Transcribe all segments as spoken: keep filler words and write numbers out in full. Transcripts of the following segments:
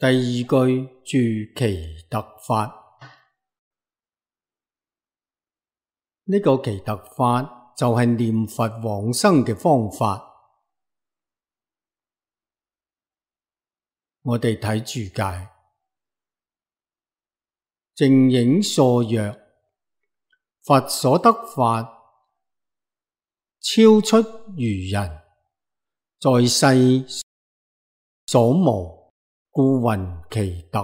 第二句住奇特法，呢個奇特法就係念佛往生嘅方法。我哋睇注解，淨影疏曰：佛所得法超出愚人，在世所無，故云奇特。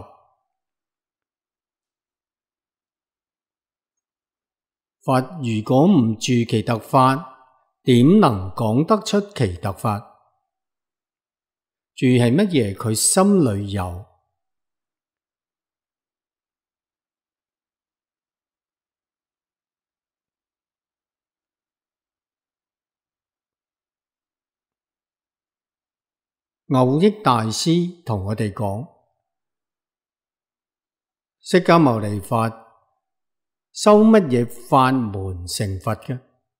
佛如果唔住奇特法，點能講得出奇特法？住係乜嘢？佢心裏有。蕅益大師同我哋講，釋迦牟尼佛修乜嘢法門成佛嘅？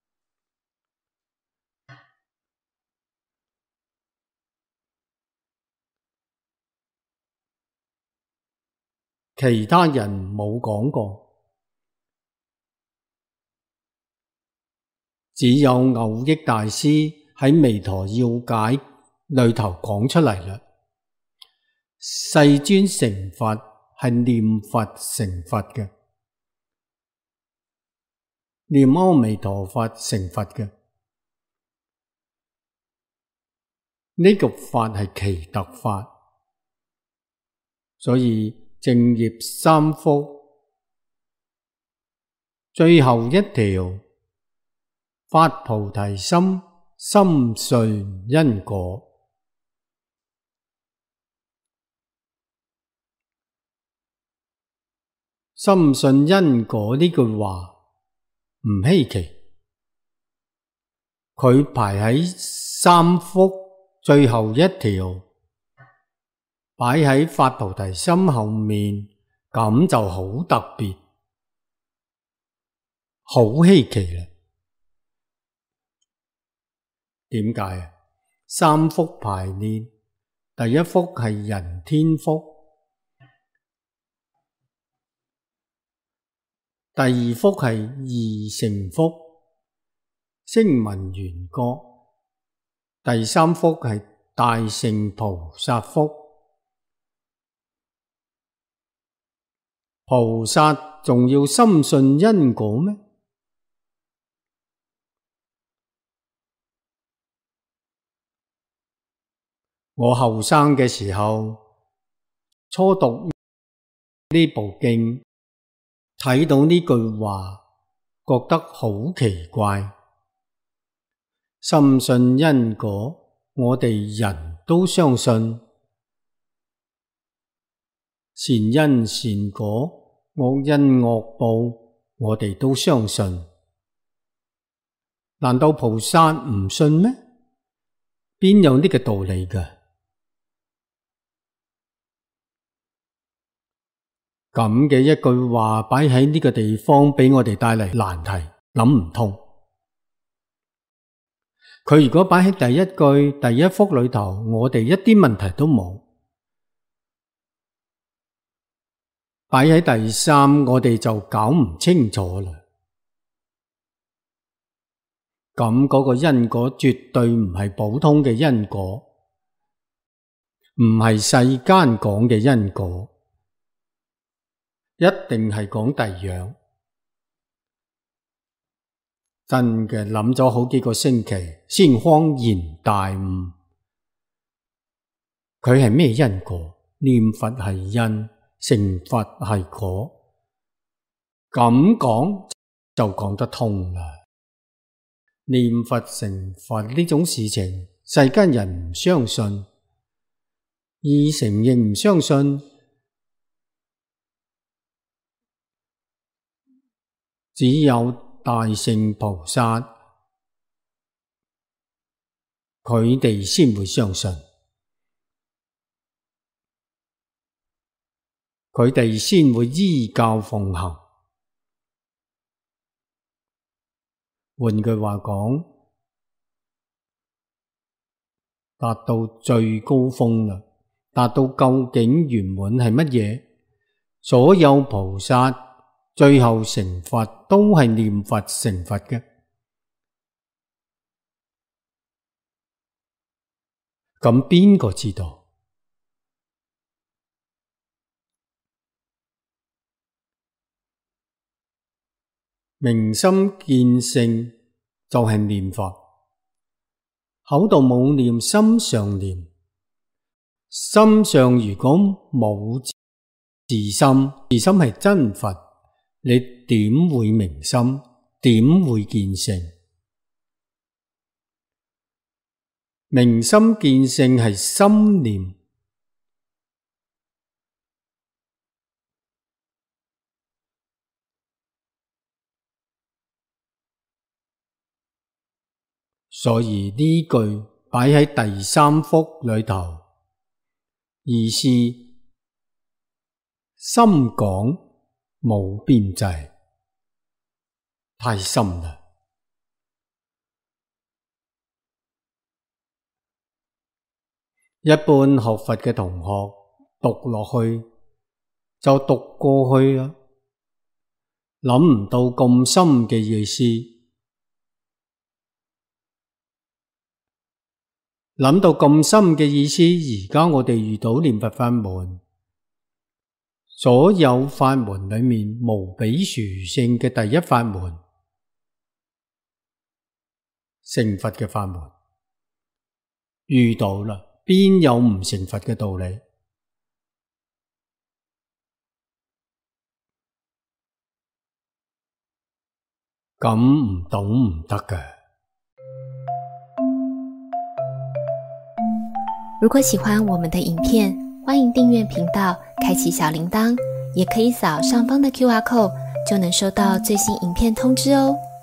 其他人冇講過，只有蕅益大師喺《彌陀要解》裏頭講出嚟啦。世尊成佛係念佛成佛嘅，念阿彌陀佛成佛嘅，呢個法係奇特法。所以淨業三福最後一條，發菩提心，深信因果。深信因果呢句話唔稀奇，佢排喺三福最後一條，擺喺發菩提心後面，咁就好特別，好稀奇啦。點解啊？三福排列，第一福係人天福，第二福係二乘福，聲聞緣覺，第三福係大乘菩薩福。菩薩仲要深信因果咩？我後生嘅時候，初讀呢部經，睇到呢句話，覺得好奇怪。深信因果，我哋人都相信。善因善果，惡因惡報，我哋都相信。難道菩薩唔信咩？邊有呢個道理㗎？咁嘅一句話擺喺呢個地方，俾我哋帶嚟難題，諗唔通。佢如果擺喺第一句第一福裏頭，我哋一啲問題都冇。擺喺第三，我哋就搞唔清楚啦。咁嗰個因果絕對唔係普通嘅因果，唔係世間講嘅因果。一定係講第二樣，真嘅諗咗好幾個星期，先恍然大悟。佢係咩因果？念佛係因，成佛係果。咁講就講得通啦。念佛成佛呢種事情，世間人唔相信，二乘亦唔相信。只有大乘菩薩，佢哋先會相信，佢哋先會依教奉行。換句話講，達到最高峰啦， 達到究竟圓滿係乜嘢？所有菩薩最後成佛都係念佛成佛嘅。咁邊個知道？明心見性就係念佛，口度冇念，心上念。心上如果冇自心，自心係真佛，你點會明心？點會見性？明心見性係心念，所以呢句擺喺第三幅裏頭，意思深廣冇邊際，太深啦。一般學佛嘅同學讀落去就讀過去啦，諗唔到咁深嘅意思。諗到咁深嘅意思，而家我哋遇到念佛法門，所有法門裏面無比殊勝嘅第一法門，成佛嘅法門，遇到啦，邊有唔成佛嘅道理？咁唔懂唔得嘅。 如果喜歡我們的影片，歡迎訂閱頻道，開啟小鈴鐺，也可以掃上方的 Q R code，就能收到最新影片通知哦。